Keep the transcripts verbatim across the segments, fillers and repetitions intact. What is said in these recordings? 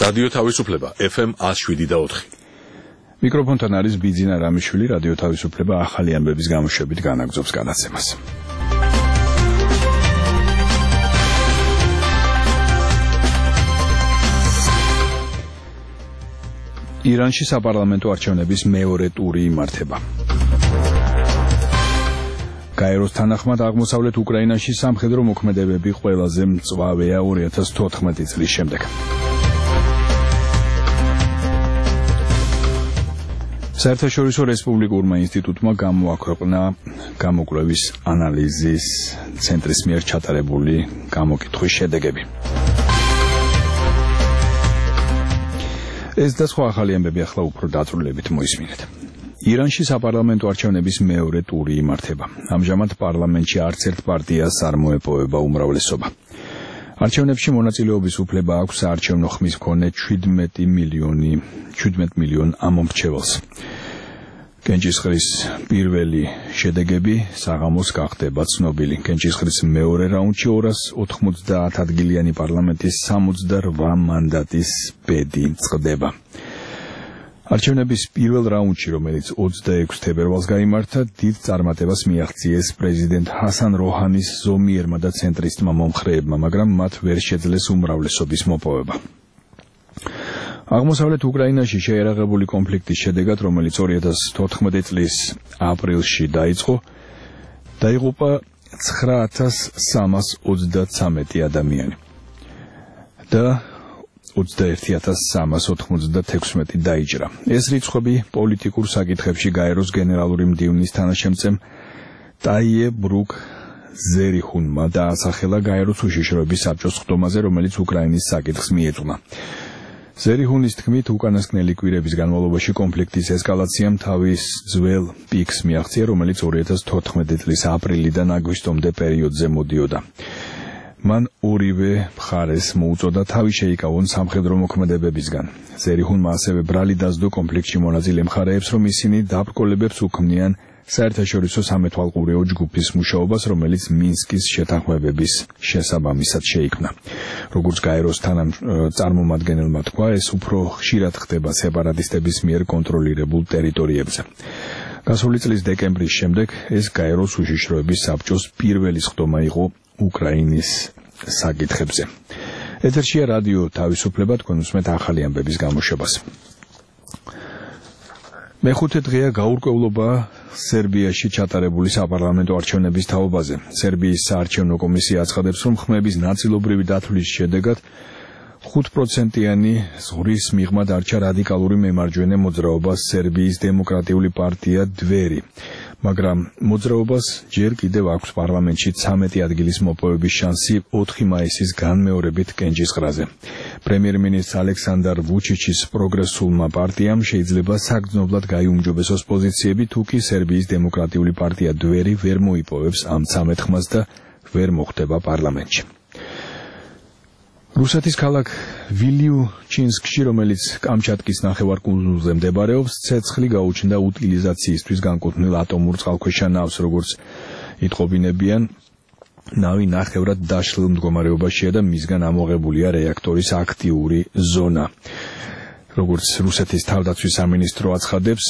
რადიო თავისუფლება ეფ ემ one oh seven point four. მიკროფონთან არის ბიძინა რამიშვილი, რადიო თავისუფლება ახალი ამბების გამოშვებით განაგზობს განაცემას. ირანში საპარლამენტო არჩევნების მეორე ტური იმართება. გაეროს თანახმად აღმოსავლეთ უკრაინაში სამხედრო მოქმედებები ყველაზე მწვავეა two thousand fourteen წლის შემდეგ. საერთაშორისო რესპუბლიკურმა ინსტიტუტმა გამოაქვეყნა გამოკვლევის ანალიზის ცენტრის მიერ ჩატარებული გამოკითხვის შედეგები. ეს და სხვა ახალი ამბები ახლა უფრო დაწვრილებით მოისმინეთ. ირანში საპარლამენტო არჩევნების მეორე ტური იმართება. ამჟამად პარლამენტში არც ერთ პარტიას არ მოეპოვება უმრავლესობა. არჩევნებში მონაწილეობის უფლება აქვს საარჩევნო ხმის მქონე seventeen მილიონ ამომრჩეველს. კენჭისყრის პირველი შედეგები საღამოს გახდება ცნობილი. კენჭისყრის მეორე რაუნდში two hundred ninety ადგილიანი პარლამენტის sixty-eight მანდატის ბედი წყდება. არჩევნების პირველ რაუნდში, რომელიც twenty-six თებერვალს გაიმართა, დიდ წარმატებას მიაღწიეს პრეზიდენტ ჰასან როჰანის ზომიერმა და ცენტრისტმა მომხრეებმა, მაგრამ მათ ვერ შეძლეს უმრავლესობის მოპოვება. აღმოსავლეთ უკრაინაში შეერაღებული კონფლიქტის შედეგად, რომელიც two thousand fourteen წლის აპრილში დაიწყო, დაიღუპა nine thousand three hundred thirty-three ადამიანი და twenty-one thousand three hundred sixty-six დაიჭრა. ეს რიცხვები პოლიტიკურ საკითხებში გაეროს გენერალური მდივნის თანაშემწემ ტაიე ბრუკ ზერიხუნმა დაასახელა გაეროს უშიშროების საბჭოს ხდომაზე, რომელიც უკრაინის საკითხს მიეძღვნა. ზერიხუნის თქმით, უკანასკნელი კვირების განმავლობაში კონფლიქტის ესკალაციამ თავის ძველ პიკს მიაღწია, რომელიც two thousand fourteen წლის აპრილიდან აგვისტომდე პერიოდზე მოდიოდა. მან ორივე მხარეს მოუწოდა თავი შეიკავონ სამხედრო მოქმედებებისგან. ზერიხუნმა ასევე ბრალი დასდო კონფლიქტში მონაწილე მხარეებს, რომ ისინი დაბრკოლებებს უქმნიან საერთაშორისო სამეთვალყურეო ჯგუფის მუშაობას, რომელიც მინსკის შეთანხმებების შესაბამისად შეიქმნა. როგორც გაეროს წარმომადგენელმა თქვა, ეს უფრო ხშირად ხდება სეპარატისტების მიერ კონტროლირებულ ტერიტორიებზე. გასული წლის დეკემბრის შემდეგ ეს გაეროს უშიშროების საბჭოს პირველი სხდომა იყო უკრაინის საკითხებზე. ეთერშია რადიო თავისუფლება, თქვენ უსმენთ ახალი ამბების გამოშვებას. მეხუთე დღეა გაურკვევლობა სერბიაში ჩატარებული საპარლამენტო არჩევნების თაობაზე. სერბიის საარჩევნო კომისია აცხადებს, რომ ხმების ნაწილობრივი დათვლის შედეგად five პროცენტიანი ზღვრის მიღმა დარჩა რადიკალური მემარჯვენე მოძრაობა სერბიის დემოკრატიული პარტია დვერი. მაგრამ მოძრაობას ჯერ კიდევ აქვს პარლამენტში thirteen ადგილის მოპოვების შანსი four მაისის განმეორებით კენჭისყრაზე. პრემიერ-მინისტრ ალექსანდრ ვუჩიჩის პროგრესულმა პარტიამ შეიძლება საგრძნობლად გაიუმჯობესოს პოზიციები, თუ კი სერბიის დემოკრატიული პარტია დვერი ვერ მოიპოვებს ამ thirteen ხმას და ვერ მოხვდება პარლამენტში. რუსეთის ქალაქ ვილიუჩინსკში, რომელიც კამჩატკის ნახევარკუნძულზე მდებარეობს, ცეცხლი გაუჩნდა უტილიზაციისთვის განკუთვნილ ატომურ წყალქვეშა ნავს, როგორც იტყობინებიან. ნავი ნახევრად დაშლილ მდგომარეობაშია და მისგან ამოღებულია რეაქტორის აქტიური ზონა. როგორც რუსეთის თავდაცვის სამინისტრო აცხადებს,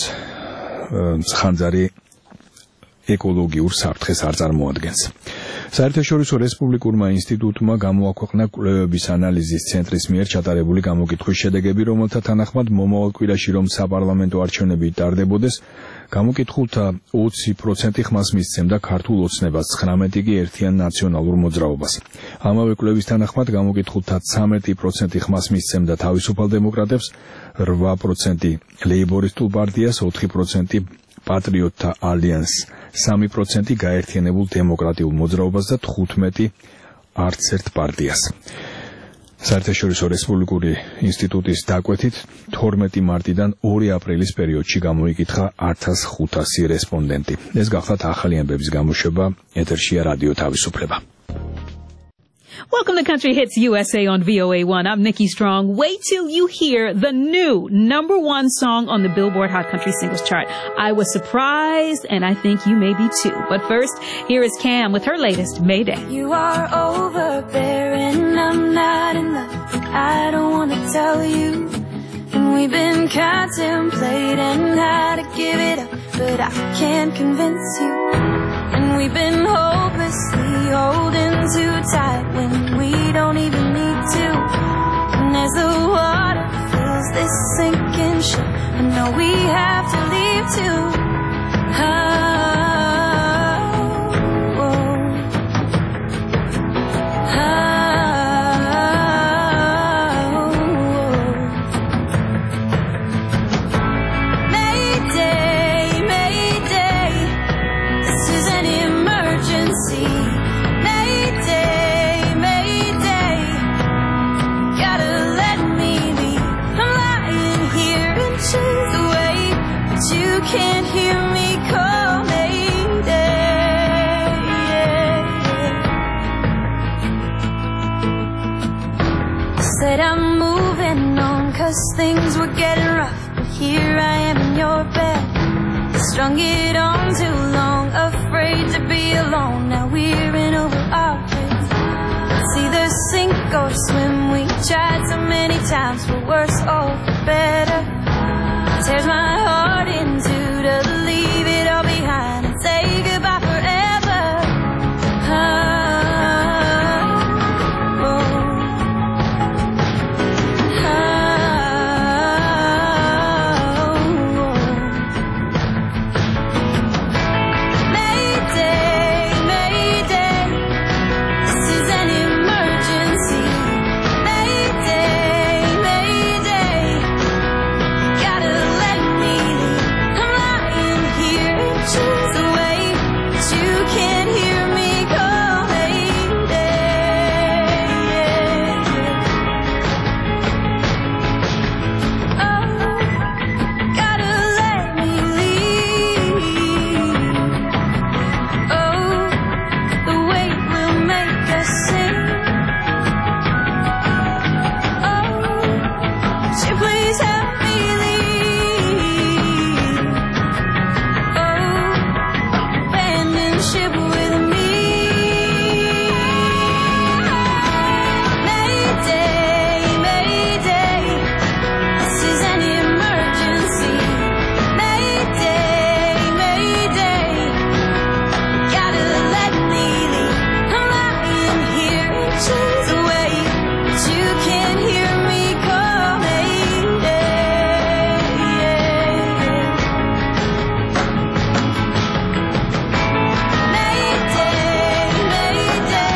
ხანძარი ეკოლოგიურ საფრთხეს არ წარმოადგენს. საერთაშორისო რესპუბლიკურმა ინსტიტუტმა გამოაქვეყნა კვლევების ანალიზის ცენტრის მიერ ჩატარებული გამოკითხვის შედეგები, რომელთა თანახმად მომავალ კვირაში, რომ საპარლამენტო არჩევნები ტარდებოდეს, გამოკითხულთა twenty პროცენტი ხმას მისცემდა ქართულ ოცნებას, nineteen კი ერთიან ნაციონალურ მოძრაობას. ამავე კვლევის თანახმად გამოკითხულთა thirteen პროცენტი ხმას მისცემდა თავისუფალ დემოკრატებს, eight პროცენტი ლეიბორისტულ პარტიას, four პროცენტი პატრიოტთა ალიანსს, three პროცენტი გაერთიანებულ დემოკრატიულ მოძრაობას და fifteen არც ერთ პარტიას. საერთაშორისო რესპუბლიკური ინსტიტუტის დაკვეთით twelve მარტიდან two აპრილის პერიოდში გამოიკითხა one thousand five hundred რესპონდენტი. ეს გახლავთ ახალი ამბების გამოშვება, ეთერშია რადიო თავისუფლება. Welcome to Country Hits U S A on V O A one. I'm Nikki Strong. Wait till you hear the new number one song on the Billboard Hot Country Singles Chart. I was surprised, and I think you may be too. But first, here is Cam with her latest, Mayday. You are overbearing, I'm not in love. I don't want to tell you. And we've been contemplating how to give it up, but I can't convince you. And we've been hopelessly holding too tight when we don't even need to. And as the water fills this sinking ship, I know we have to leave too. Oh. Can't hear me call Mayday. Said I'm moving on cause things were getting rough, but here I am in your bed. Strung it on too long, afraid to be alone. Now we're in over our heads. It's either sink or swim. We tried so many times, for worse or for better. Tears my heart in two to leave it all behind and say goodbye forever. Oh, oh, oh, oh. Mayday, Mayday, this is an emergency. Mayday, Mayday, gotta let me leave. I'm lying here inches away, but you can't hear me call Mayday. Oh, gotta let me leave. Oh, the weight will make us sing. Oh, would you please help me leave? Oh, abandon ship with me. Mayday, Mayday, this is an emergency. Mayday, Mayday, gotta let me leave. I'm lying here inches away, but you can't hear me call Mayday. Mayday, Mayday,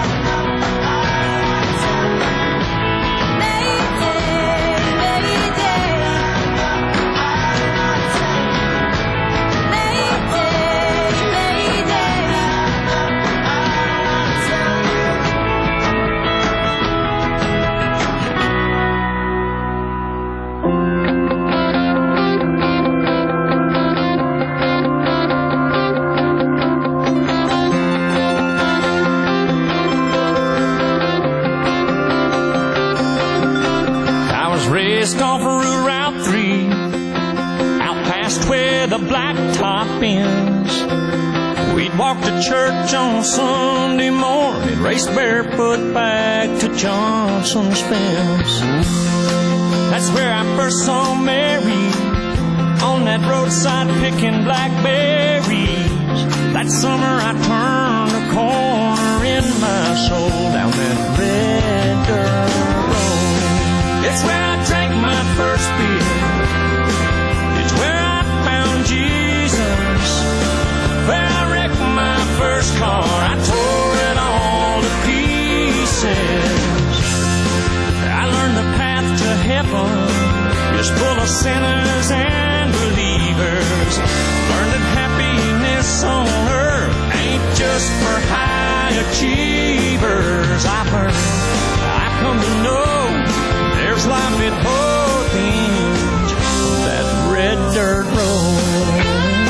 I was raised off of Route three, out past where the blacktop ends. We'd walk to church on Sunday morning, race barefoot back to Johnson Spence. That's where I first saw Mary, on that roadside picking blackberries. That summer I turned a corner in my soul, down that red dirt road. It's where I drank my first beer. It's where I found Jesus. Where I wrecked my first car. I tore it all to pieces. I learned the path to heaven is full of sinners and believers. Learned that happiness on earth ain't just for high achievers. I learned, I come to know there's life at both ends of that red dirt road.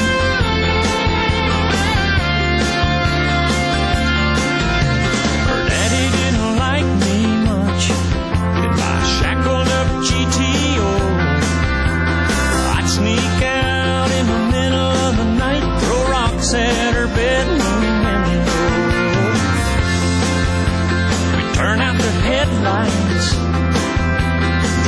Her daddy didn't like me much in my shackled up G T O. I'd sneak out in the middle of the night, throw rocks at her bedroom window. We'd turn out the headlights,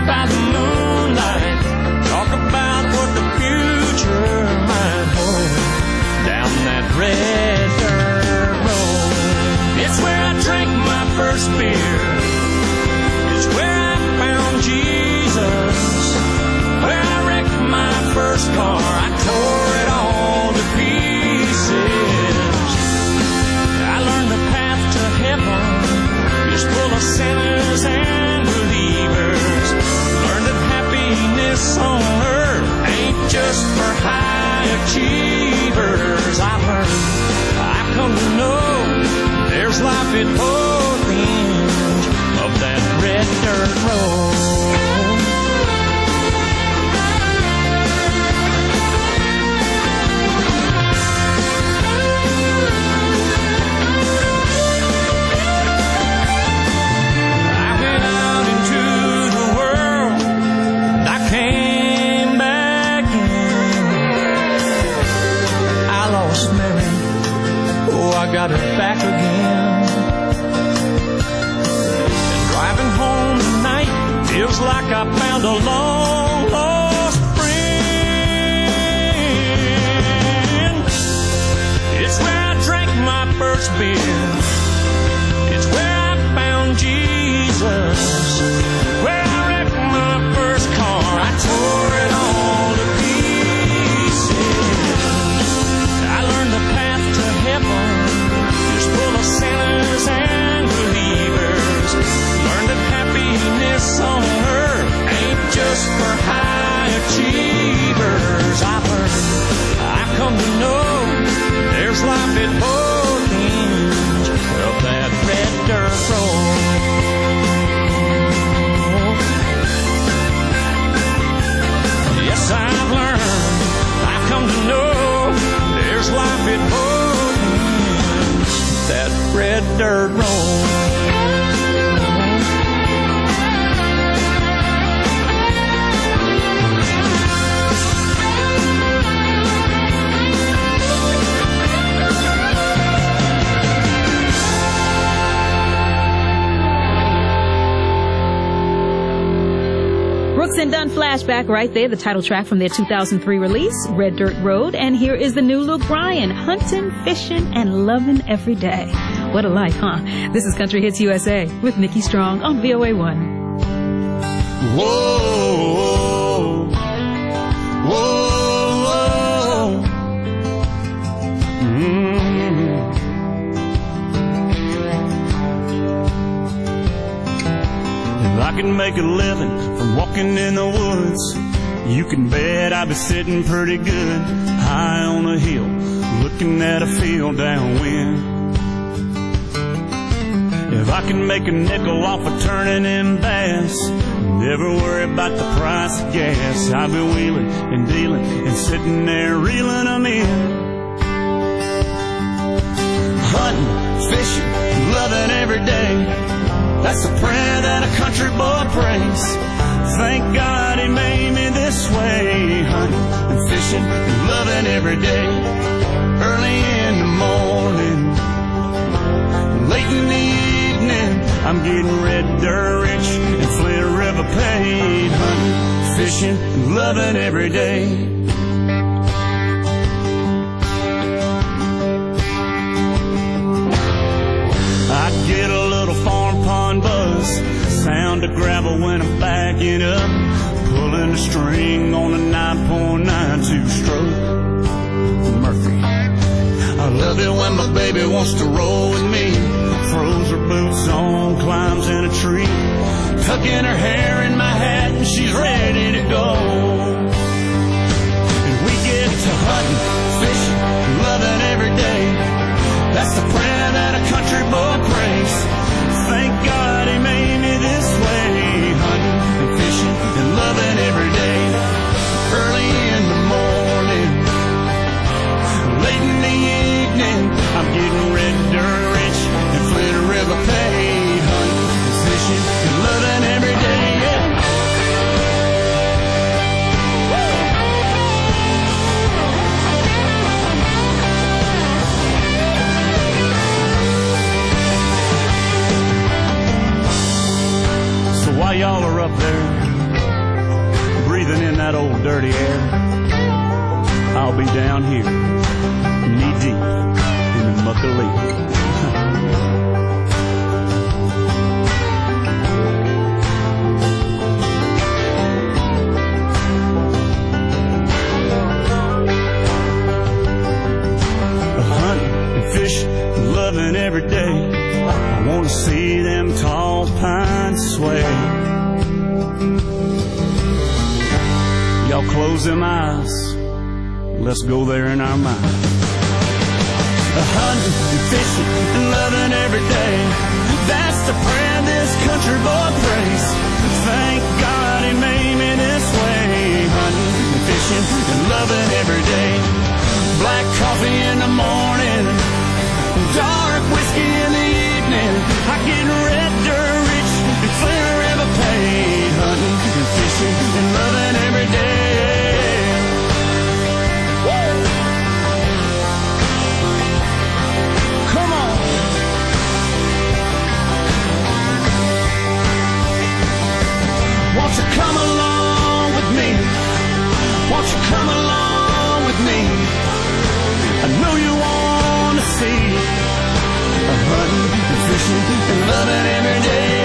by the moonlight, talk about what the future might hold down that red dirt road. It's where I drank my first beer. It's where I found Jesus. Where I wrecked my first car. I tore it all to pieces. I learned the path to heaven is full of sinners and believers. Learned that happiness on earth ain't just for high achievers. I learned, I come to know there's life at both ends of that red dirt road. I went out into the world, and I came back in. I lost Mary, oh, I got her back again. And driving home tonight feels like I found a long lost friend. It's where I drank my first beer. It's where I found Jesus. Where I wrecked my first car. I tore it all to pieces. I learned the path to heaven is full of sinners and believers. Learned that happiness on earth ain't just for high achievers. I learned, I come to know there's life at both ends of that red dirt road. Yes, I've learned, I've come to know there's life at both ends of that red dirt road. Brooks and Dunn flashback right there, the title track from their two thousand three release, Red Dirt Road. And here is the new Luke Bryan, hunting, fishing, and loving every day. What a life, huh? This is Country Hits U S A with Nikki Strong on V O A one. Whoa, whoa, whoa. Mm. If I could make a living from walking in the woods, you can bet I'd be sitting pretty good high on a hill, looking at a field downwind. If I could make a nickel off of turning in bass, never worry about the price of gas, I'd be wheeling and dealing and sitting there reeling them in. Hunting, fishing, loving every day, that's a prayer that a country boy prays. Thank God he made me this way. Hunting and fishing and loving every day. Early in the morning, late in the evening, I'm getting red dirt rich and Flint River paid. Hunting, fishing and loving every day. I get a little farm pond buzz, sound of gravel when I'm backing up, pulling a string on a nine point nine two stroke Murphy. I love it when my baby wants to roll with me, throws her boots on, climbs in a tree, tucking her hair in my hat and she's ready to go. And we get to hunting, fishing, loving every day, that's the prayer that a country boy prays. Thank God he made me this way. Hunting and fishing and loving every day. Early in the morning, late in the evening, I'm getting red dirt rich dirty air, I'll be down here, knee-deep in the muck of leaf. Loving every day, I want to see them tall pines sway. Y'all close them eyes, let's go there in our mind. A hunting and fishing and loving every day, that's the prayer this country boy prays. Thank God he made me this way. Hunting and fishing and loving every day. Black coffee in the morning, dark whiskey in the evening. I get red dirt rich and clear river paid. Hunting and fishing and loving every day. Woo! Come on. Won't you come along with me? Won't you come along with me? I know you want to see hunting and fishing and loving every day.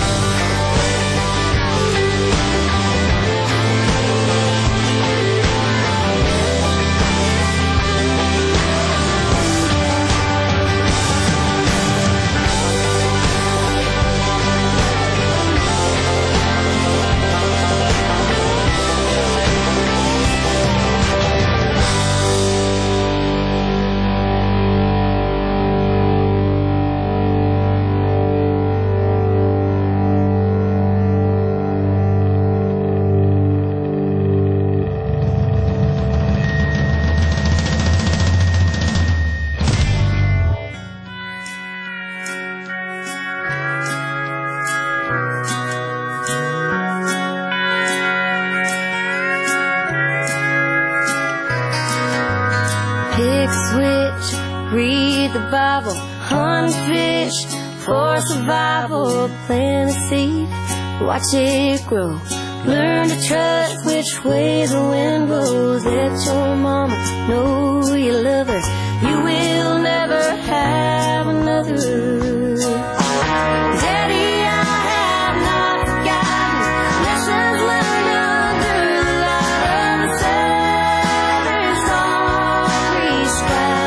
Bible, hunt, fish for survival, plant a seed, watch it grow, learn to trust which way the wind blows. Let your mama know you love her, you will never have another. Daddy, I have not forgotten lessons learned under the light of the southern starry sky.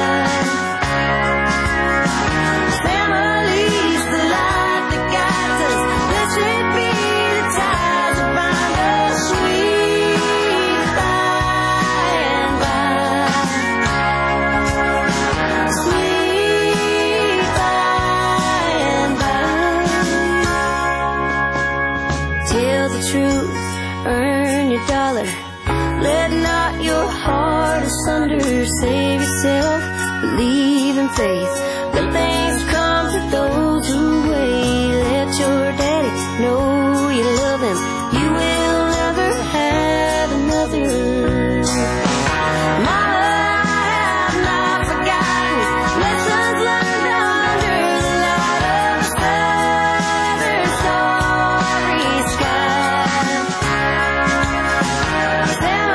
Save yourself, believe in faith. Good things come to those who wait. Let your daddy know you love him, you will never have another. Mama, I have not forgotten lessons learned under the light of the southern starry sky.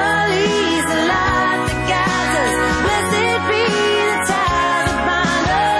Family's the light that guides us. Blessed be the ties that bind us.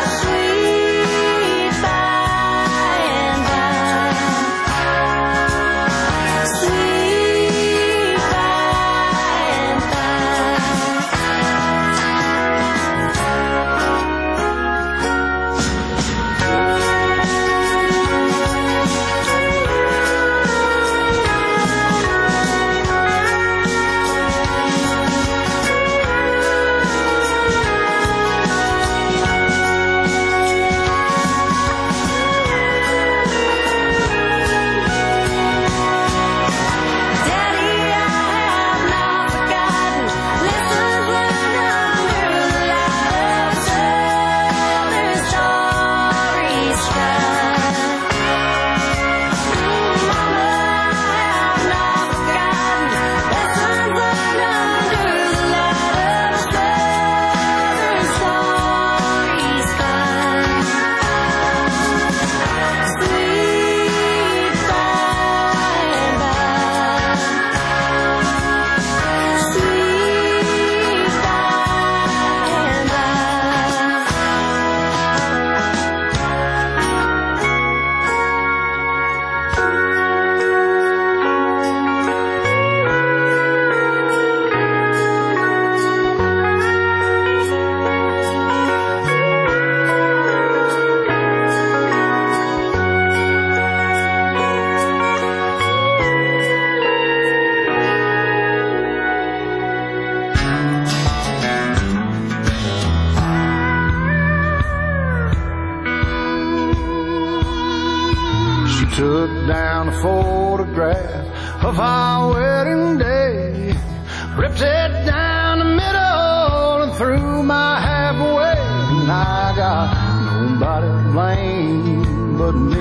took down a photograph of our wedding day, ripped it down the middle and threw my half away. And I got nobody to blame but me.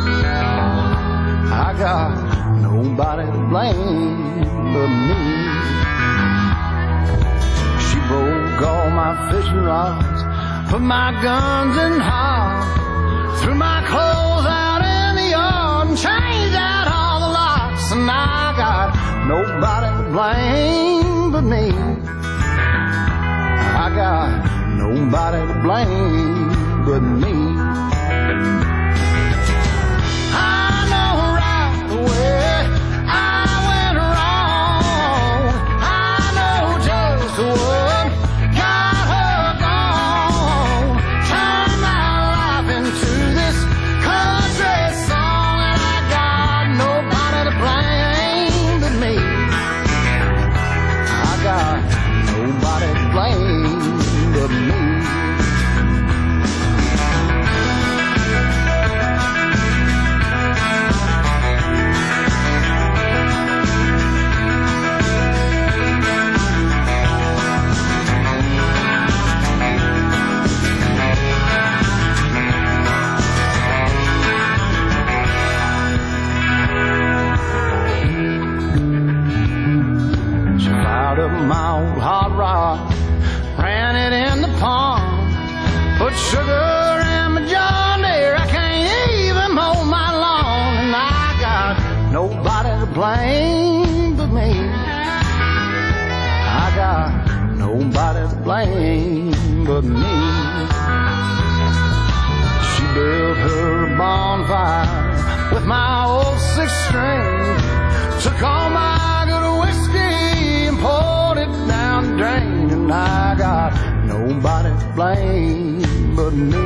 I got nobody to blame but me. She broke all my fishing rods, put my guns in hog, threw my clothes out in the yard and changed out all the locks. And I got nobody to blame but me. I got nobody to blame but me. Sugar and my John Deere, I can't even mow my lawn. And I got nobody to blame but me. I got nobody to blame but me. She built her bonfire with my old six string, took all my good whiskey and poured it down the drain. And I got nobody to blame but me.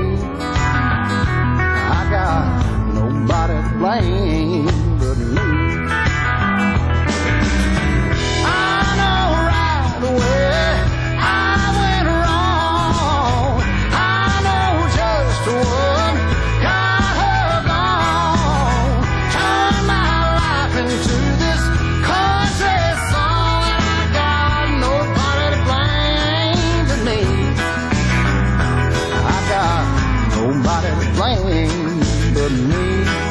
I got nobody to blame but me. I know right away I went wrong. I know just what got her gone. Turned my life into this country song. And I got nobody to blame but me. Nobody to blame but me.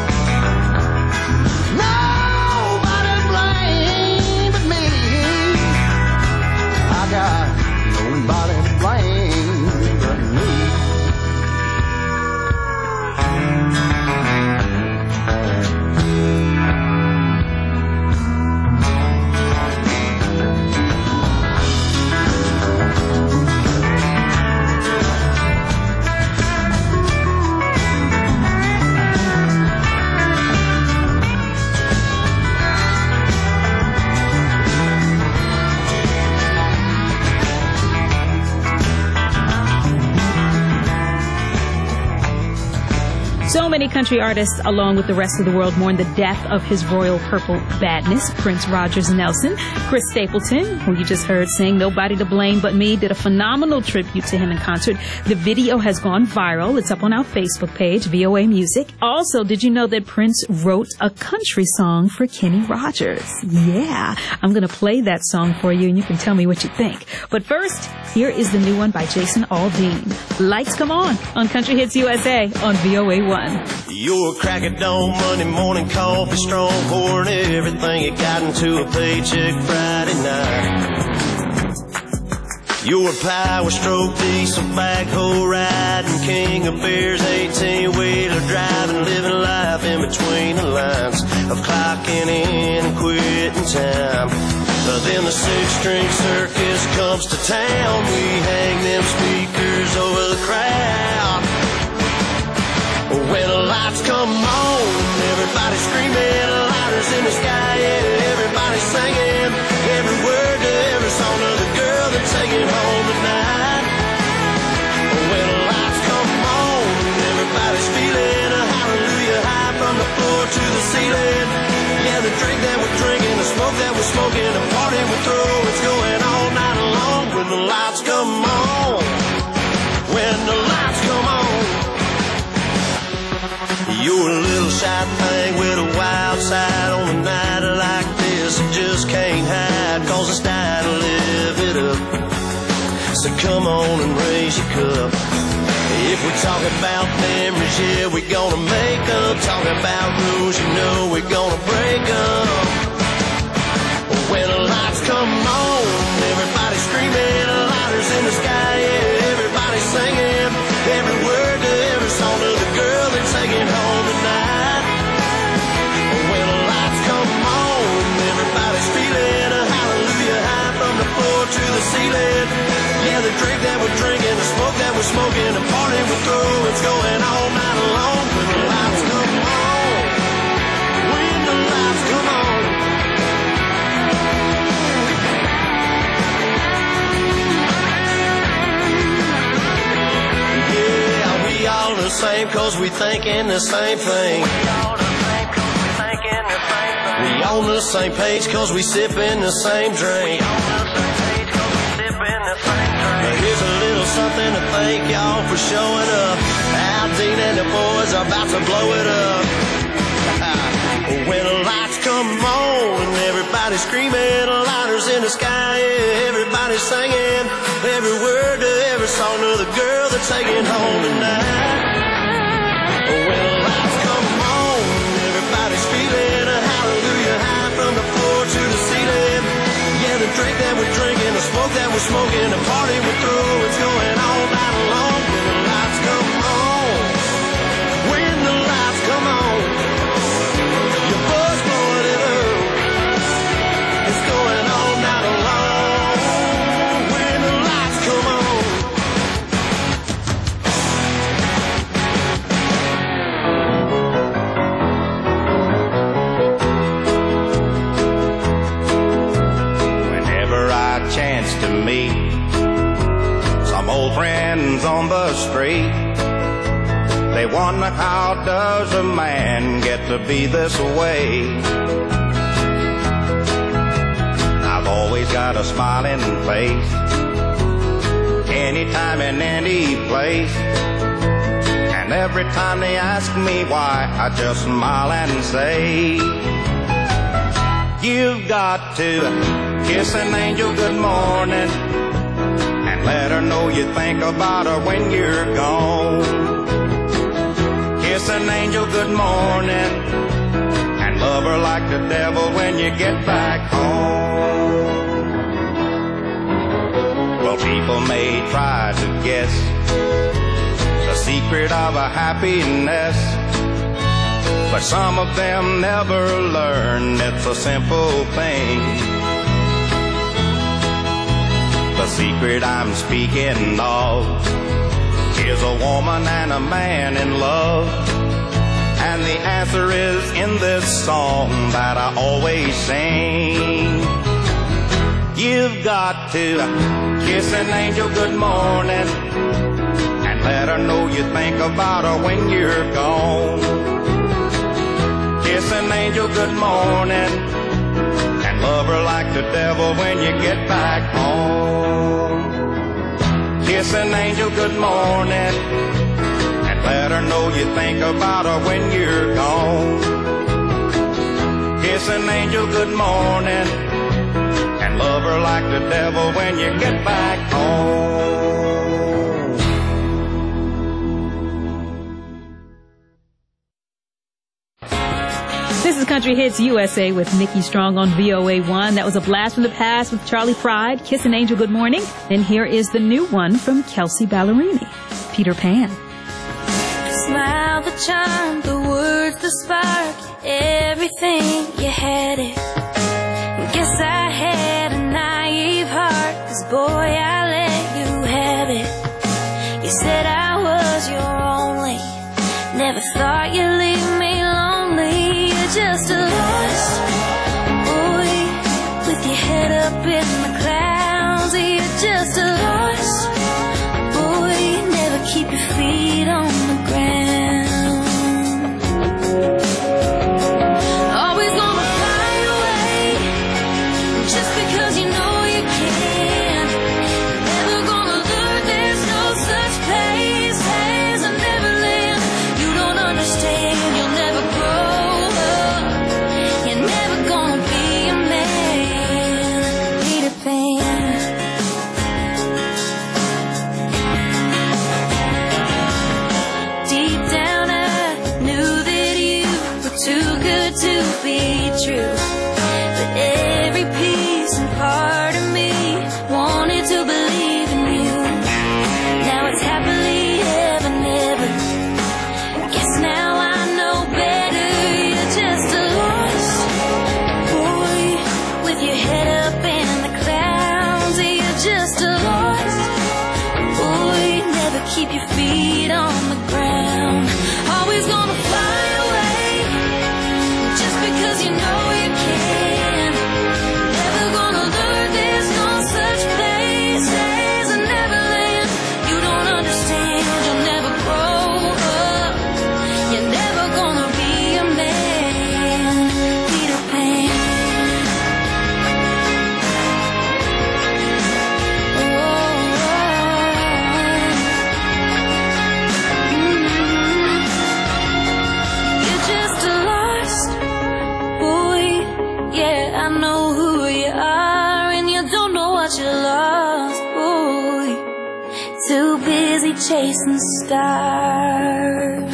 Nobody to blame but me. I got nobody to blame but me. So many country artists, along with the rest of the world, mourn the death of his royal purple badness, Prince Rogers Nelson. Chris Stapleton, who you just heard sing Nobody to Blame But Me, did a phenomenal tribute to him in concert. The video has gone viral. It's up on our Facebook page, V O A Music. Also, did you know that Prince wrote a country song for Kenny Rogers? Yeah, I'm going to play that song for you, and you can tell me what you think. But first, here is the new one by Jason Aldean. Lights Come On on Country Hits U S A on V O A one. You're a crack of dawn, Monday morning coffee, strong, pouring everything you got into a paycheck Friday night. Your power stroke, diesel backhoe riding, king of beers, eighteen-wheeler driving, living life in between the lines of clocking in and quitting time. But then the six-string circus comes to town. We hang them speakers over the crowd. When the lights come on, everybody's screaming, lighters in the sky, yeah, everybody's singing every word to every song of the girl they're taking home tonight. When the lights come on, everybody's feeling a hallelujah high from the floor to the ceiling. Yeah, the drink that we're drinking, the smoke that we're smoking, the party we're throwing, it's going all night long. When the lights come on, when the lights come on. You're a little shy thing with a wild side. On a night like this, you just can't hide, cause it's time to live it up. So come on and raise your cup. If we talk about memories, yeah, we're gonna make them. Talk about rules, you know we're gonna break them. When the lights come on, everybody's screaming, lighters in the sky, yeah, everybody's singing every word to every song to the girl they're taking home tonight. When the lights come on, everybody's feeling a hallelujah high from the floor to the ceiling. Yeah, the drink that we're drinking, the smoke that we're smoking, the party we're through, it's going all night long. When the lights come on, when the lights come on. Yeah, we all the same cause we thinking the same thing. We all the same cause we thinking the same thing. We on the same page cause we sipping the same drink. Here's a little something to thank y'all for showing up. Al Dean and the boys are about to blow it up. When the lights come on, everybody's screaming, lighters in the sky, yeah, everybody's singing every word to every song to the girl they're taking home tonight. When the lights come on, everybody's feeling a hallelujah high from the floor to the ceiling. Yeah, the drink that we're drinking, the smoke that we're smoking, the party we're through, it's going all night long. When the lights come on, when the lights come on, your boys blowing it up, it's going all night long. When the lights come on. Chance to meet some old friends on the street. They wonder, how does a man get to be this way? I've always got a smiling face, anytime and any place. And every time they ask me why, I just smile and say, you've got to kiss an angel good morning and let her know you think about her when you're gone. Kiss an angel good morning and love her like the devil when you get back home. Well, people may try to guess the secret of a happiness, but some of them never learn it's a simple thing. The secret I'm speaking of is a woman and a man in love. And the answer is in this song that I always sing. You've got to kiss an angel good morning and let her know you think about her when you're gone. Kiss an angel good morning and love her like the devil when you get back home. Kiss an angel good morning and let her know you think about her when you're gone. Kiss an angel good morning and love her like the devil when you get back home. This is Country Hits U S A with Nikki Strong on V O A one. That was a blast from the past with Charlie Pride, Kiss an Angel Good Morning. And here is the new one from Kelsey Ballerini, Peter Pan. The smile, the charm, the words, the spark, everything, you had it. Guess I had a naive heart, 'cause boy, I let you have it. You said I was your only, never thought you'd leave me lonely. You're just a lost boy with your head up in the clouds. You're just a lost boy, never keep your feet on the ground. Always gonna fly away just because you know you can. Never gonna learn there's no such place as a Neverland. You don't understand. chasing stars.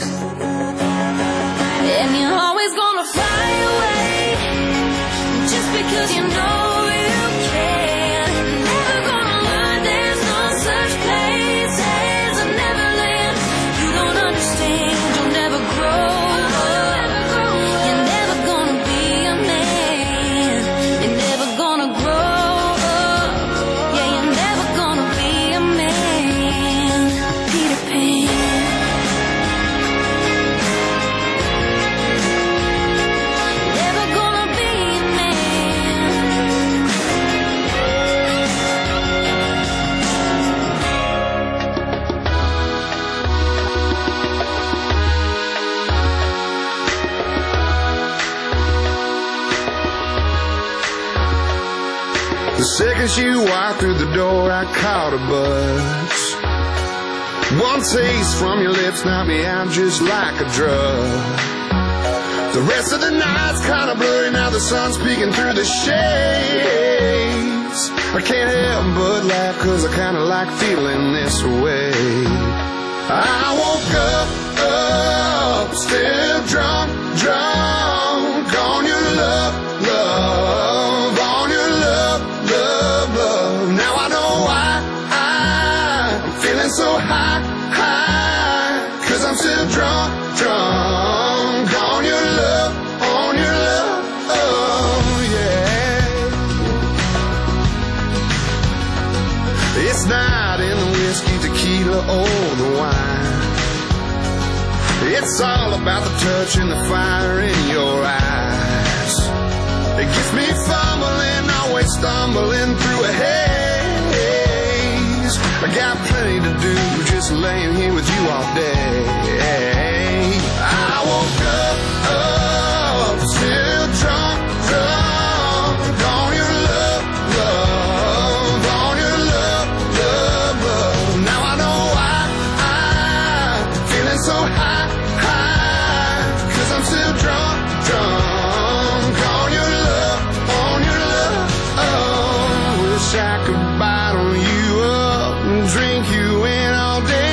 And you're always gonna fly away just because you know you can. Never gonna learn there's no such place as a Neverland. You don't understand, you'll never grow up. You're never gonna be a man. You're never gonna grow up. Yeah, you're never gonna be a man. Peter Pan. Never gonna be a man. The second she walked through the door, I caught a buzz. One taste from your lips knocked me out just like a drug. The rest of the night's kinda blurry, now the sun's peeking through the shades. I can't help but laugh, cause I kinda like feeling this way. I woke up, up, still drunk, drunk on your love, love, on your love, love, love. Now I know why I'm feeling so high, high, cause I'm still drunk, drunk on your love, on your love, oh yeah. It's not in the whiskey, tequila, or the wine. It's all about the touch and the fire in your eyes. It gets me fumbling, always stumbling through a haze. I got plenty to do, just laying here with you all day. I woke up, up, still drunk, drunk on your love, love, on your love, love, love. Now I know why I'm feeling so high, high, cause I'm still drunk, drunk on your love, on your love, oh. Wish I could bottle you up and drink you in all day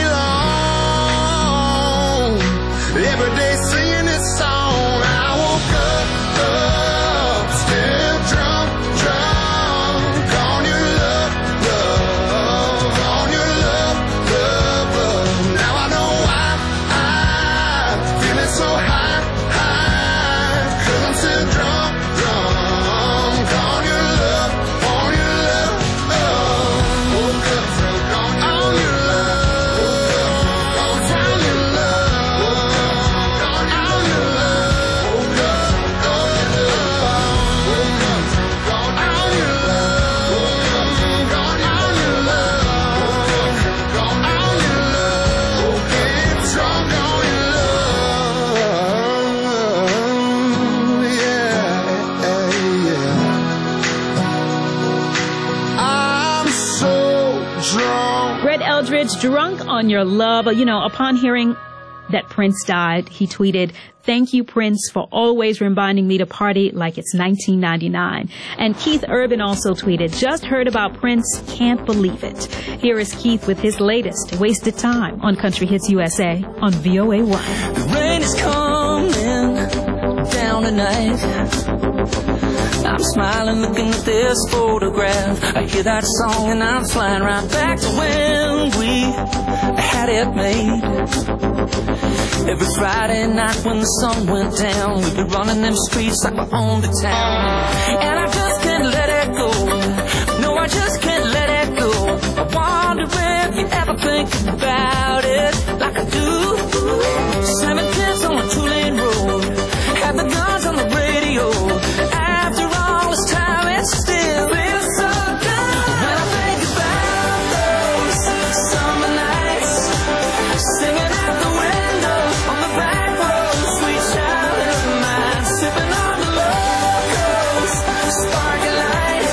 long. Every day singing this song. I woke up, up, still drunk, drunk on your love, love, on your love, love, love. Now I know why I'm feeling so high, high, cause I'm still drunk, drunk on your love, on your love, oh. Woke up drunk on your love, woke up drunk on your love, woke up drunk on your love, woke up drunk on your love, woke up drunk on your love, woke up drunk on your love, woke up drunk on your love, woke up drunk on your love, yeah, yeah. I'm so drunk. Brett Eldridge, drunk on your love. You know, upon hearing that Prince died, he tweeted, "Thank you, Prince, for always reminding me to party like it's nineteen ninety-nine. And Keith Urban also tweeted, "Just heard about Prince, can't believe it." Here is Keith with his latest, Wasted Time, on Country Hits U S A on V O A one. The rain is coming down tonight. I'm smiling looking at this photograph. I hear that song and I'm flying right back to when we had it made. Every Friday night when the sun went down, we'd be running them streets like we owned the town. And I just can't let it go. No, I just can't let it go. I wonder if you ever think about it like I do. Slamming kids on a two-lane road, have the guns on the radio. After all this time, it still feels so good. When I think about those summer nights, singing out the window on the back road, sweet child of mine, sipping on the locals, sparkling light.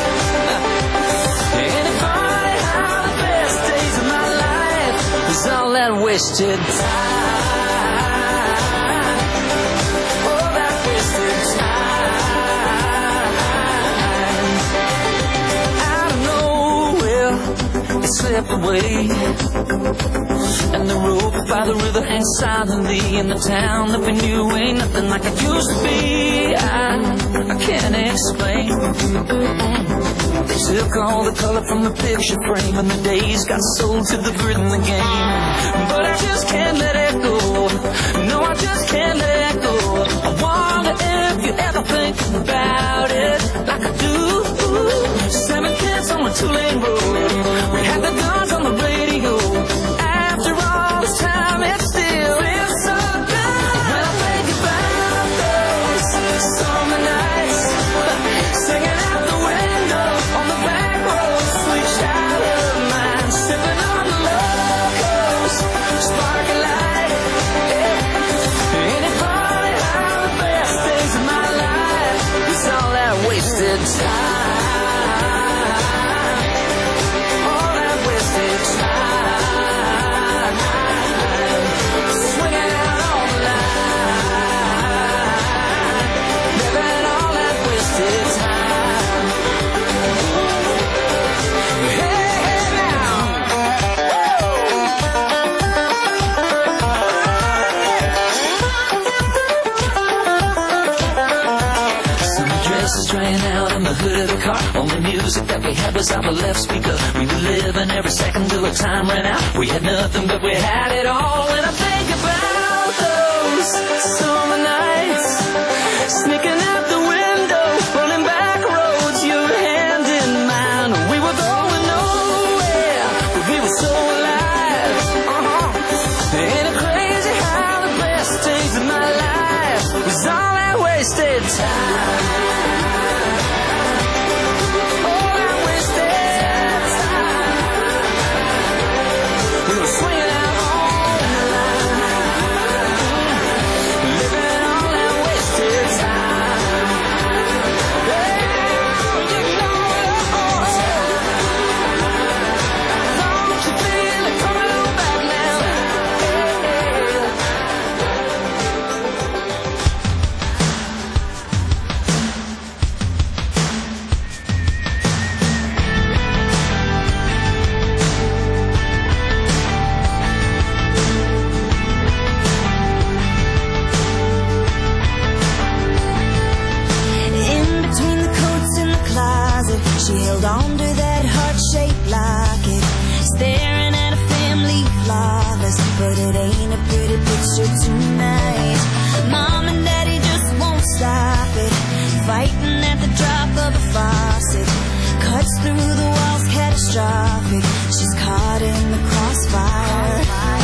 Anybody how the best days of my life is all that wasted time. Oh, that wasted time. Out of nowhere, it slipped away. And the road by the river hangs silently in the town that we knew ain't nothing like it used to be. I, I can't explain. They took all the color from the picture frame, and the days got sold to the grit in the game. But I just can't let it go. No, I just can't let it go. I wonder if you ever think about it like I do. Seven kids on a two-lane road. We had the guns on the radio. After all this time, it still feels so good. When I think about those summer nights, singing out the window on the back road, sweet child of mine, sipping on the locos, sparkling light. Yeah. Ain't it funny how the best days of my life is all that wasted time? Ran out in the hood of the car. Only music that we had was out the left speaker. We were living every second till the time ran out. We had nothing but we had it all. When I think about those summer nights, sneaking out the window, running back roads, your hand in mine. We were going nowhere, but we were so alive. Uh-huh. Ain't it crazy how the best days of my life was all that wasted time? She held on to that heart-shaped locket, staring at a family flawless, but it ain't a pretty picture tonight. Mom and Daddy just won't stop it, fighting at the drop of a faucet, cuts through the walls catastrophic. She's caught in the crossfire,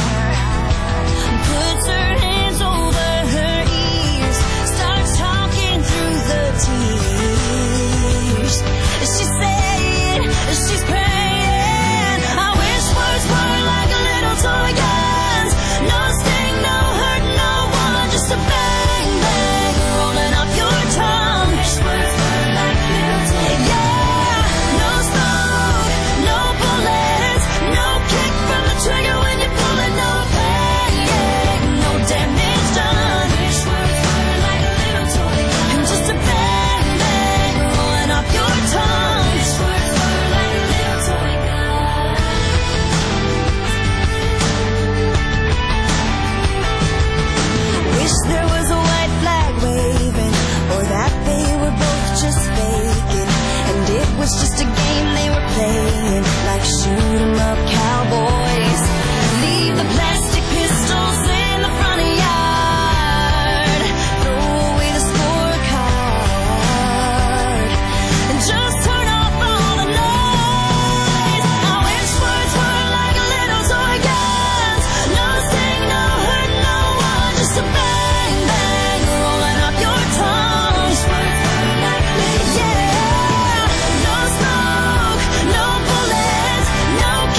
puts her hands over her ears, starts talking through the tears. She's saying, she's praying, I wish words were like a little toy guns. No sting, no hurt, no one, just a bang, bang, rolling up your tongue. Wish words were like little toy guns. Yeah, no smoke, no bullets, no kick from the trigger when you pull it, no pain, no damage done. Wish words were like a little toy gun. Just a bang, bang, rolling up your tongue. There was a white flag waving, or that they were both just faking, and it was just a game they were playing, like shoot 'em up cowboys. Leave the plastic pistols in the front yard, throw away the scorecard, and just turn off all the noise. I wish words were like a little toy guns. No sting, no hurt, no one, just a bang. Yeah, no smoke, no bullets, no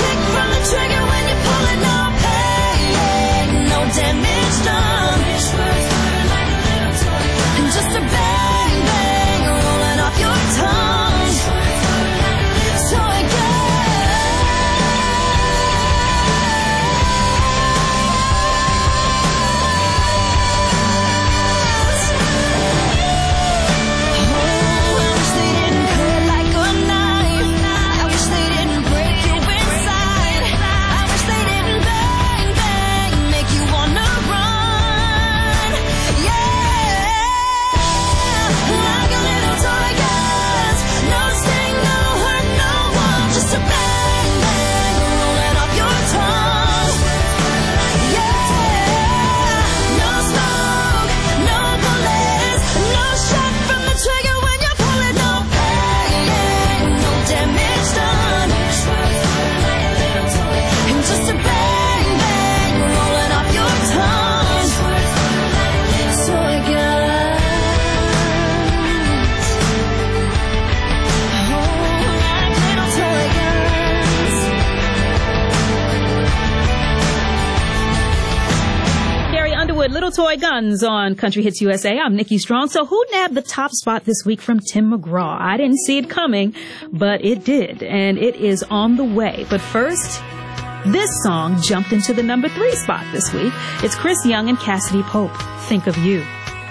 Runs on Country Hits U S A. I'm Nikki Strong. So who nabbed the top spot this week from Tim McGraw? I didn't see it coming, but it did, and it is on the way. But first, this song jumped into the number three spot this week. It's Chris Young and Cassidy Pope, Think of You.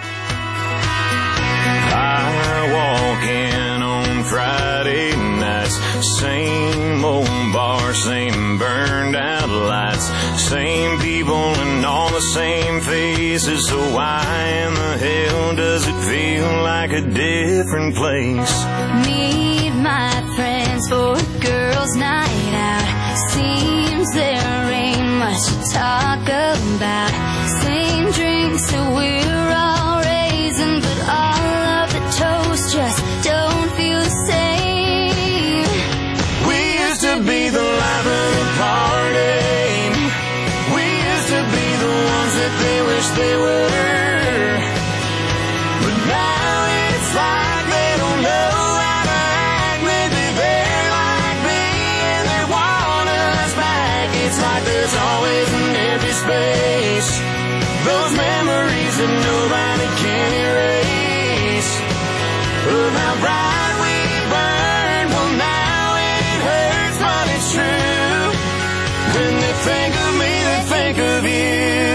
I walk in on Friday nights, same old bar, same burned out lights, same people and all the same faces. So why in the hell does it feel like a different place? Meet my friends for a girls' night out. Seems there ain't much to talk about. Same drinks that we're all raising, but all of the toast just don't feel the same. We used to be the life of the party. We used to be the ones that they wish they were. But now it's like they don't know how to act. Maybe they're like me and they want us back. It's like there's always an empty space, those memories that nobody can erase, of how bright we burned. Well, now it hurts, but it's true. When they think of me, they think of you.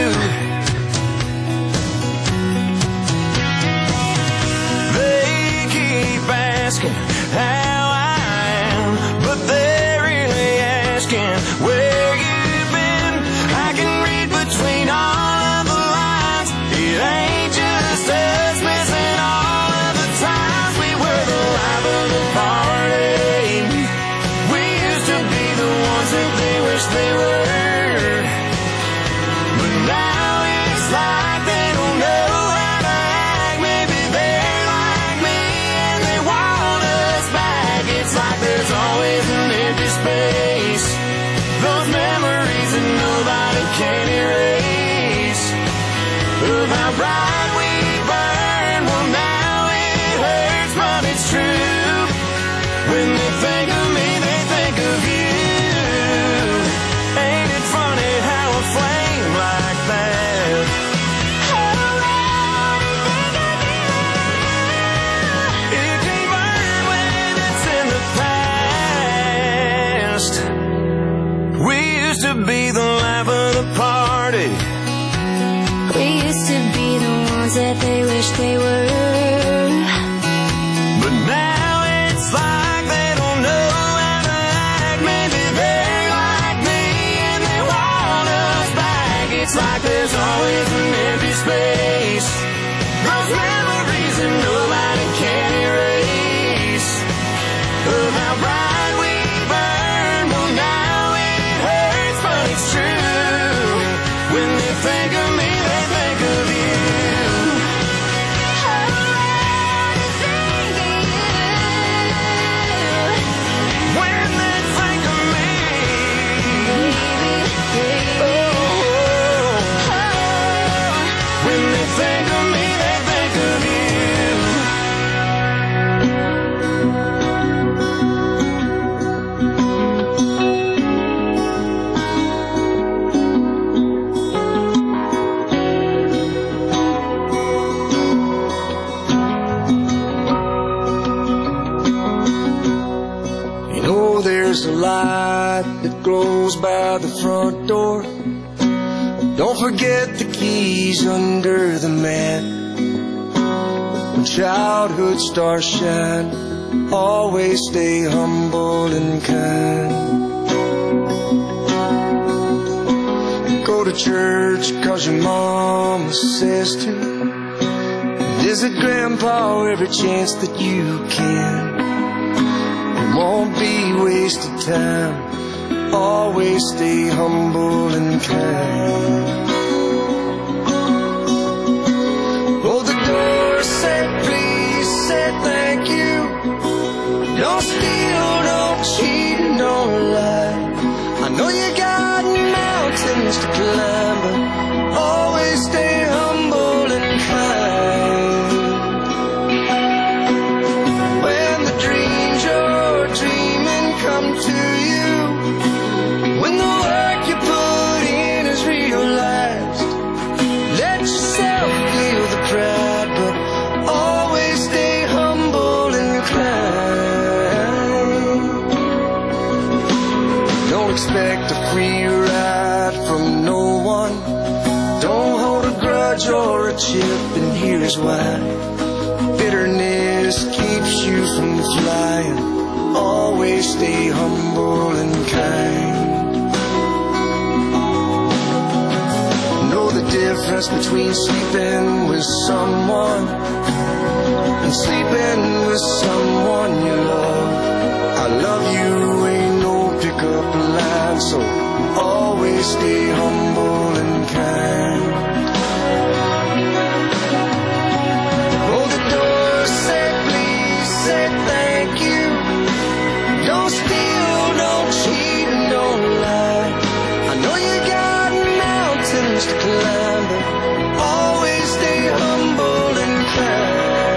They keep asking how I am, but they're really asking where you've been. I can read between all of the lines. It ain't just us missing all of the times we were the life of the party. We used to be the ones that they wish they were. But now it's like they don't know how to act. Maybe they're like me and they want us back. It's like there's always an empty space, those memories that nobody can erase, of how bright we burned. Well, now it hurts, but it's true. When they think of me, they think of you. Ain't it funny how a flame like that it can burn when it's in the past? We used to be the life of the party. We used to be the ones that they wish they were. But now it's like they don't know how to act. Maybe they're like me and they want us back. It's like there's always an empty space, those memories that nobody can erase, of how bright we burned. Well, now it hurts, but it's true. When they think of me, they think of you. When they think of me, oh, when they think of me, they think of you. You know there's a light that glows by the front door. Don't forget the keys under the mat. When childhood stars shine, always stay humble and kind. Go to church cause your mama says to. Visit grandpa every chance that you can. It won't be wasted time. Always stay humble and kind. Oh, the door said please, said thank you. Don't steal, don't cheat, and don't lie. I know you got mountains to climb, but always stay humble and kind. When the dreams you're dreaming come to you, when the work you put in is realized, let yourself free ride from no one. Don't hold a grudge or a chip, and here's why. Bitterness keeps you from flying. Always stay humble and kind. Know the difference between sleeping with someone and sleeping with someone you love. I love you ain't no pickup line, so always stay humble and kind. Hold the door, say please, say thank you. Don't steal, don't cheat, and don't lie. I know you got mountains to climb, but always stay humble and kind.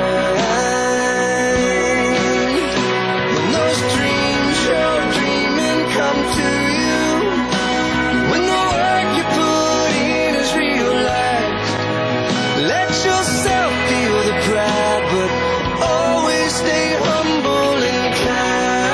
When those dreams you're dreaming come to you, when the work you put in is realized, let yourself feel the pride, but always stay humble and kind.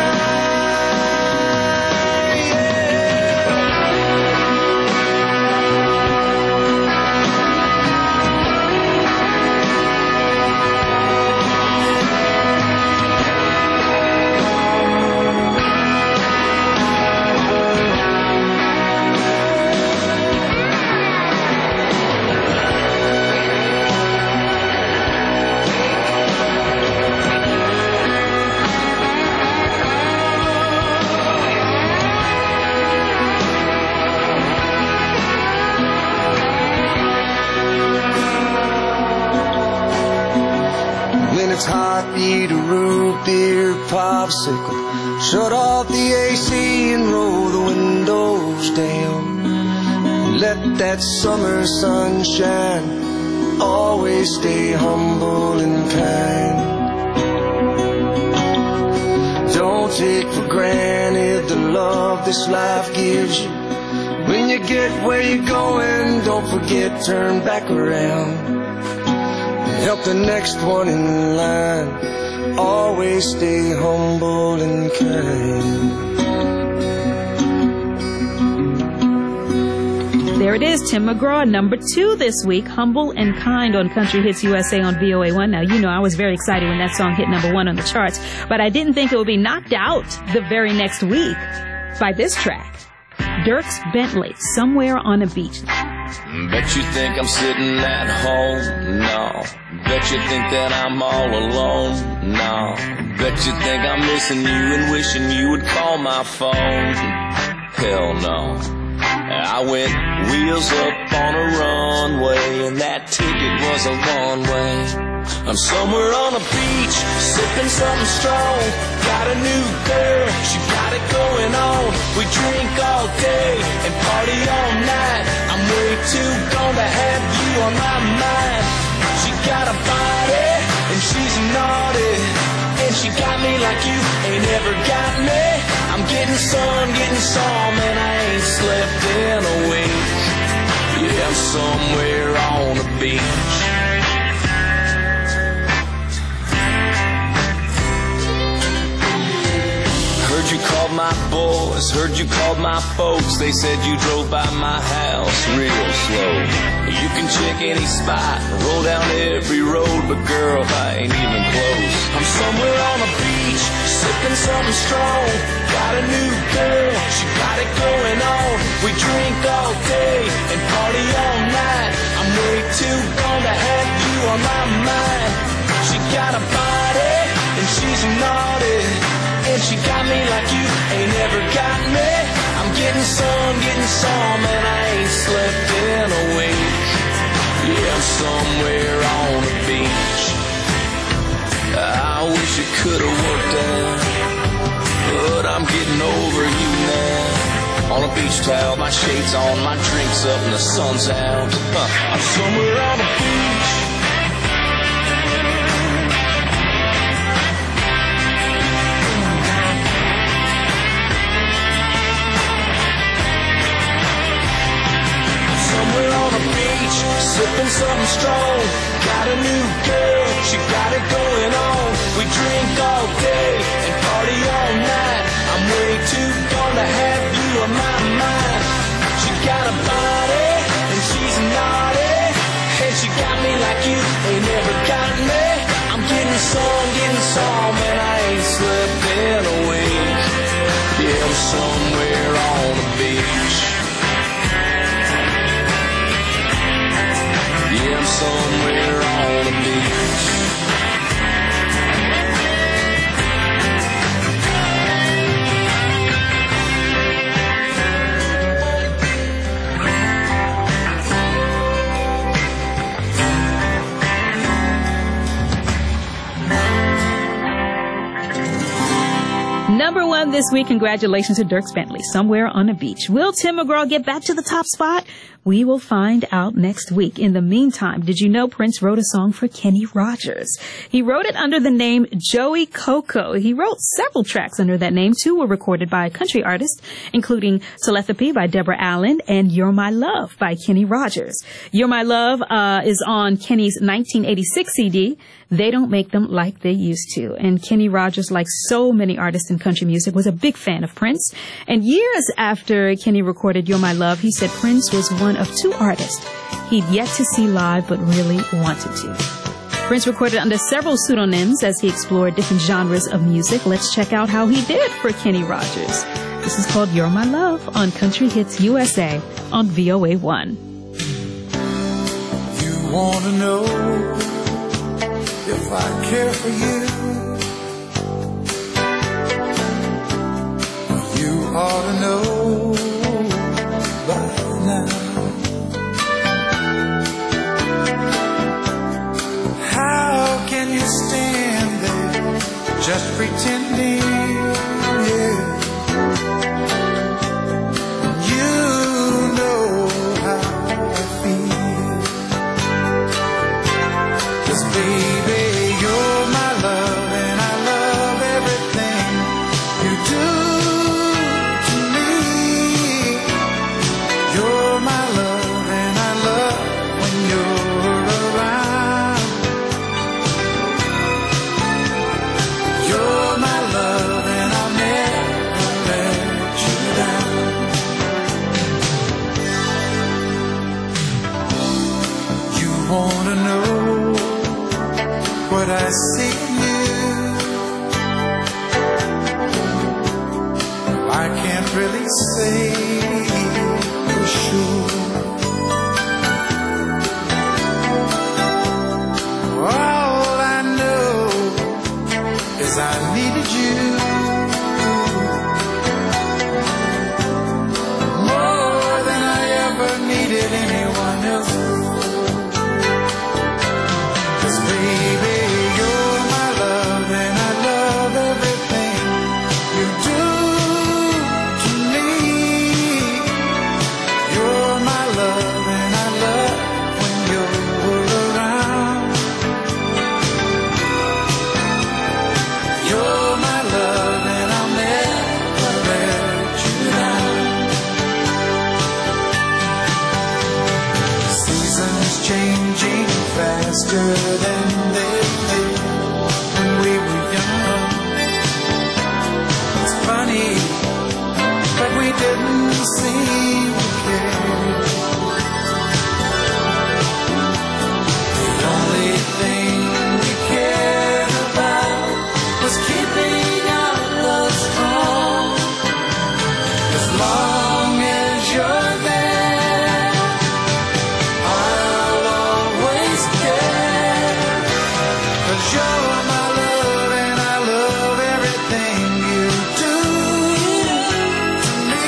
When it's hot, eat a root beer popsicle. Shut off the A C and roll the windows down. Let that summer sun shine. Always stay humble and kind. Don't take for granted the love this life gives you. When you get where you're going, don't forget, turn back around. Help the next one in line. Always stay humble and kind. There it is, Tim McGraw, number two this week, Humble and Kind on Country Hits U S A on V O A one. Now, you know I was very excited when that song hit number one on the charts, but I didn't think it would be knocked out the very next week by this track. Dierks Bentley, Somewhere on a Beach. Bet you think I'm sitting at home? No. Bet you think that I'm all alone? No. Bet you think I'm missing you and wishing you would call my phone? Hell no. I went wheels up on a runway, and that ticket was a one-way. I'm somewhere on a beach, sipping something strong. Got a new girl, she got it going on. We drink all day and party all night. I'm way too gone to have you on my mind. She got a body and she's naughty, and she got me like you ain't ever got me. I'm getting some, getting some, and I ain't slept in a week. Yeah, I'm somewhere on a beach. Heard you called my boys, heard you called my folks. They said you drove by my house real slow. You can check any spot, roll down every road, but girl, I ain't even close. I'm somewhere on a beach, sipping something strong. Got a new girl, she got it going on. We drink all day and party all night. I'm way too gone to have you on my mind. She got a body and she's naughty, and she got me like you ain't never got me. I'm getting some, getting some, and I ain't slept in a week. Yeah, I'm somewhere on the beach. I wish it could've worked out, but I'm getting over you now. On a beach towel, my shades on, my drinks up, and the sun's out. Huh. I'm somewhere on the beach. Sipping something strong, got a new girl, she got it going on. We drink all day and party all night. I'm way too gone to have you on my mind. somewhere on a beach. Yeah, I'm somewhere on a beach. Number one this week, congratulations to Dierks Bentley, Somewhere on a Beach. Will Tim McGraw get back to the top spot? We will find out next week. In the meantime, did you know Prince wrote a song for Kenny Rogers? He wrote it under the name Joey Coco. He wrote several tracks under that name. Two were recorded by country artists, including Telepathy by Deborah Allen and You're My Love by Kenny Rogers. You're My Love uh, is on Kenny's nineteen eighty-six C D. They don't make them like they used to. And Kenny Rogers, like so many artists in country music, was a big fan of Prince. And years after Kenny recorded You're My Love, he said Prince was one of two artists he'd yet to see live but really wanted to. Prince recorded under several pseudonyms as he explored different genres of music. Let's check out how he did for Kenny Rogers. This is called You're My Love on Country Hits U S A on V O A one. You want to know if I care for you? You ought to know by now. How can you stand there just pretending? Yeah. You know how I feel. 'Cause baby, you're my love and I love everything you do to me. You're my love and I love when you're around. You're my love and I'll never let you down. You wanna know what I see in you? I can't really say for sure. All I know is I needed you more than I ever needed anyone else. 'Cause baby, you're my love and I love everything you do to me. You're my love and I love when you're around. You're my love and I'll never let you down. Seasons changing faster than they did when we were young. It's funny, but we didn't seem to care. The only thing we cared about was keeping our love strong. As long as you're there, I'll always care. 'Cause you're my love and I love everything you do to me.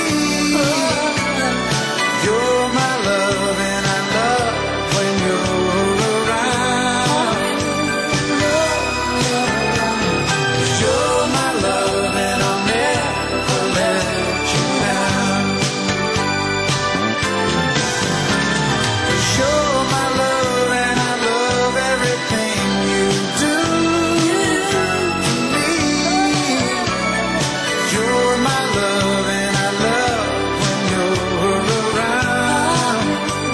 You're my love and I love when you're around. You're my love and I'll never let you down. 'Cause you're my love and I love everything you do to me. You're my love and I love when you're around.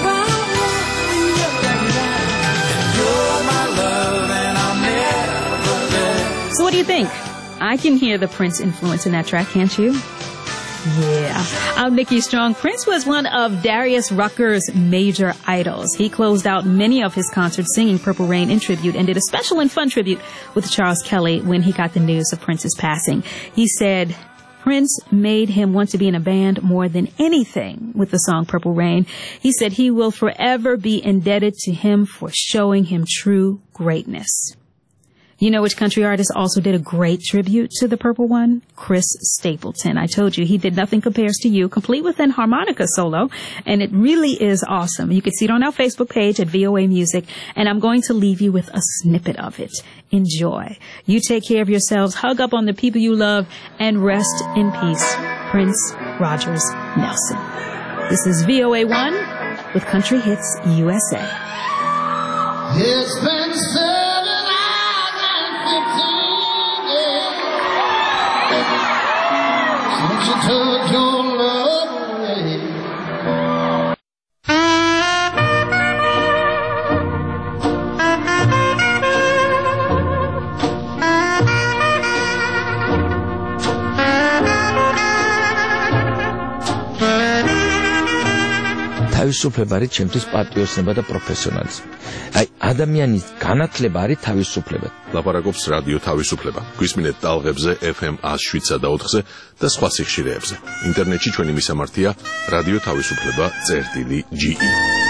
You're my love and I'll never let. So what do you think? I can hear the Prince influence in that track, can't you? Yeah. I'm Nikki Strong. Prince was one of Darius Rucker's major idols. He closed out many of his concerts singing Purple Rain in tribute and did a special and fun tribute with Charles Kelly when he got the news of Prince's passing. He said, Prince made him want to be in a band more than anything with the song Purple Rain. He said he will forever be indebted to him for showing him true greatness. You know which country artist also did a great tribute to the Purple One? Chris Stapleton. I told you he did Nothing Compares to You, complete with an harmonica solo, and it really is awesome. You can see it on our Facebook page at V O A Music, and I'm going to leave you with a snippet of it. Enjoy. You take care of yourselves, hug up on the people you love, and rest in peace. Prince Rogers Nelson. This is V O A one with Country Hits U S A. It's been seven hours and fifteen days since you took your love away. თავისუფლება არის ჩემთვის პატრიოტიზმი და პროფესიონალიზმი. აი, ადამიანის განათლება არის თავისუფლება. ლაპარაკობს რადიო თავისუფლება. გვისმინეთ ტალღებზე F M one oh seven და ოთხზე და სხვა სიხშირეებზე. ინტერნეტში ჩვენი მისამართია რადიო თავისუფლება წერტილი G E.